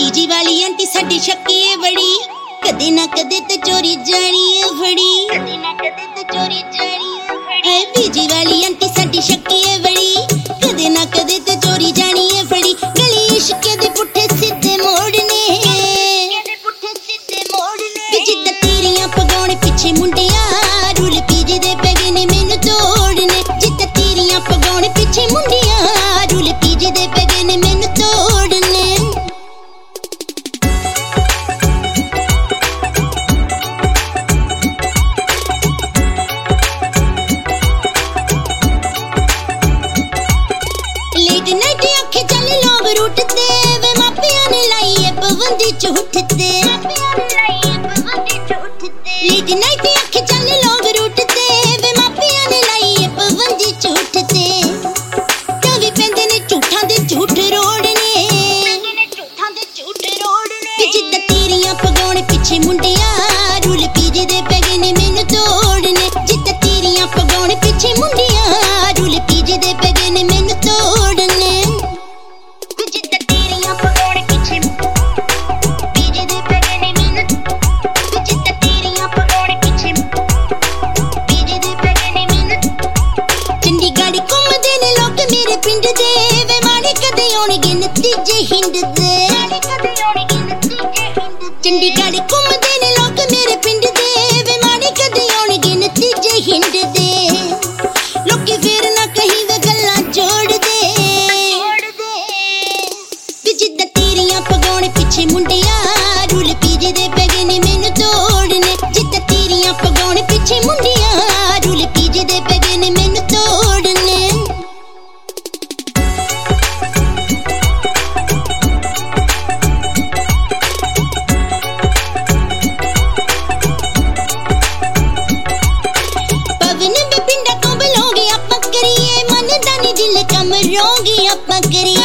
PG ਵਾਲੀ aunty ਸਾਡੀ ਸ਼ੱਕੀ ਏ ਬੜੀ, ਕਦੇ ਨਾ ਕਦੇ ਤੇ ਚੋਰੀ ਜਾਣੀ ਏ ਫੜੀ, ਕਦੇ ਨਾ ਕਦੇ ਤੇ ਚੋਰੀ ਜਾਣੀ ਏ ਫੜੀ। ਹੈ ਪੀਜੀ ਵਾਲੀ ਆਂਟੀ ਸਾਡੀ ਸ਼ੱਕੀ ਏ ਬੜੀ, ਕਦੇ ਨਾ ਕਦੇ ਤੇ ਚੋਰੀ ਜਾਣੀ ਏ ਫੜੀ। ਗਲੀ ਇਸ਼ਕ ਦੇ ਪੁੱਠੇ ਸਿੱਧੇ ਮੋੜਨੇ, ਵੀ ਜਿੱਦਾਂ ਤੀਰੀਆਂ ਪਗਾਉਣ ਪਿੱਛੇ ਮੁੰਡਿਆਂ, ਰੂਲ ਪੀਜੀ ਦੇ ਪੈ ਗਏ ਨੇ ਮੈਨੂੰ ਤੋੜਨੇ। ਜਿੱਦਾਂ ਤੀਰੀਆਂ ਪਗਾਉਣ ਪਿੱਛੇ ਮੁੰਡਿਆਂ, ਰੂਲ ਪੀਜੀ ਦੇ ਪੈ ਗਏ ਨੇ ਮੈਨੂੰ ਤੋੜਨੇ। ਲੇਟ ਨਾਈਟ ਅੱਖੇ ਚੱਲ ਲੌਂਗ ਰੂਟ ਤੇ, ਵੇ ਮਾਪਿਆਂ ਨੇ ਲਾਈ ਏ ਪਾਬੰਦੀ ਝੂਠ ਤੇ। ਲੇਟ ਨਾਈਟ ਅੱਖੇ ਚੱਲ ਲੌਂਗ ਰੂਟ ਤੇ, ਵੇ ਮਾਪਿਆਂ ਨੇ ਲਾਈ ਏ ਪਾਬੰਦੀ ਝੂਠ ਤੇ। ਕਵੀ ਪੈਂਦੇ ਨੇ ਝੂਠਾਂ ਦੇ ਝੂਠ ਰੋੜਨੇ, ਵੀ ਜਿੱਦਾਂ ਤੀਰੀਆਂ ਪਗਾਉਣ ਪਿੱਛੇ ਮੁੰਡਿਆਂ, ਰੂਲ ਪੀਜੀ ਦੇ ਪੈ ਗਏ ਨੇ ਮੈਨੂੰ ਤੋੜਨੇ। ਜਿੱਦਾਂ ਤੀਰੀਆਂ ਪਗਾਉਣ ਪਿੱਛੇ ਮੁੰਡਿਆਂ, ਰੂਲ ਪੀਜੀ ਦੇ ਪੈ ਗਏ ਨੇ ਮੈਨੂੰ ਤੋੜਨੇ। ਵੀ ਜਿੱਦਾਂ ਤੀਰੀਆਂ ਪਗਾਉਣ ਪਿੱਛੇ ਪੀਜੀ ਦੇ ਪੈ ਗਏ ਨੇ ਮੈਨੂੰ, ਵੀ ਜਿੱਦਾਂ ਤੀਰੀਆਂ ਪਗਾਉਣ ਪਿੱਛੇ ਪੀਜੀ ਦੇ ਪੈ ਗਏ ਨੇ ਮੈਨੂੰ। ਚੰਡੀਗੜ੍ਹ ਘੁੰਮਦੇ ਨੇ ਲੋਕ ਮੇਰੇ ਪਿੰਡ ਦੇ, ਵੇ ਮਾੜੇ ਕਦੇ ਆਉਣਗੇ ਨਤੀਜੇ ਹਿੰਦ ਦੇ। ਚੰਡੀਗੜ੍ਹ ਘੁੰਮਦੇ ਨੇ ਲੋਕ ਮੇਰੇ ਪਿੰਡ ਦੇ, ਵੇ ਮਾੜੇ ਕਦੇ ਆਉਣਗੇ ਨਤੀਜੇ ਹਿੰਦ ਦੇ। ਲੋਕੀ ਫੇਰ ਨਾ ਕਹੀਂ ਵੇ ਗੱਲਾਂ ਜੋੜਦੇ, ਵੀ ਜਿੱਦਾਂ ਤੀਰੀਆਂ ਪਗਾਉਣ ਪਿੱਛੇ ਮੁੰਡਿਆਂ, ਰੂਲ ਪੀਜੀ ਦੇ ਪੈ ਗਏ ਨੇ ਮੈਨੂੰ ਤੋੜਨੇ। ਜਿੱਦਾਂ ਤੀਰੀਆਂ ਪਗਾਉਣ ਪਿੱਛੇ ਮੁੰਡਿਆਂ, ਰੂਲ ਪੀਜੀ ਦੇ ਪੈ ਗਏ ਨੇ ਮੈਨੂੰ ਤੋੜਨੇ। ਪਵਨ ਵੀ ਪਿੰਡਾਂ ਤੋਂ ਬਲੌਂਗੇ ਆਪਾਂ ਕਰੀਏ, ਮਨ ਦਾ ਨੀ ਦਿਲ ਕੰਮ ਰੋਂਗੇ ਆਪਾਂ ਕਰੀਏ।